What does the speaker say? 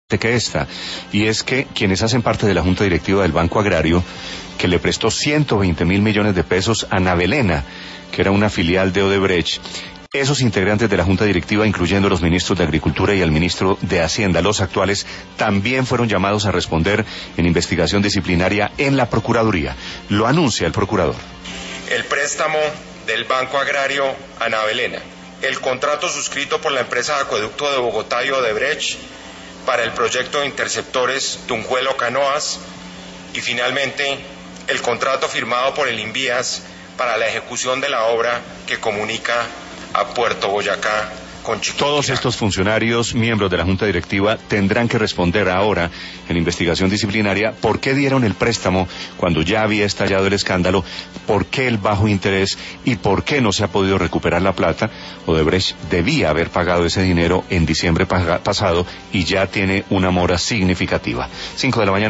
que esta, y es que quienes hacen parte de la Junta Directiva del Banco Agrario, que le prestó 120.000 millones de pesos a Navelena, que era una filial de Odebrecht, esos integrantes de la Junta Directiva, incluyendo los ministros de Agricultura y el ministro de Hacienda, los actuales, también fueron llamados a responder en investigación disciplinaria en la Procuraduría. Lo anuncia el procurador. El préstamo del Banco Agrario a Navelena, el contrato suscrito por la empresa de Acueducto de Bogotá y Odebrecht para el proyecto de interceptores Tunjuelo-Canoas y finalmente el contrato firmado por el Invías para la ejecución de la obra que comunica a Puerto Boyacá con Chiquinquirá. Todos estos funcionarios, miembros de la Junta Directiva, tendrán que responder ahora en investigación disciplinaria por qué dieron el préstamo cuando ya había estallado el escándalo, por qué el bajo interés y por qué no se ha podido recuperar la plata. Odebrecht debía haber pagado ese dinero en diciembre pasado y ya tiene una mora significativa. 5 de la mañana.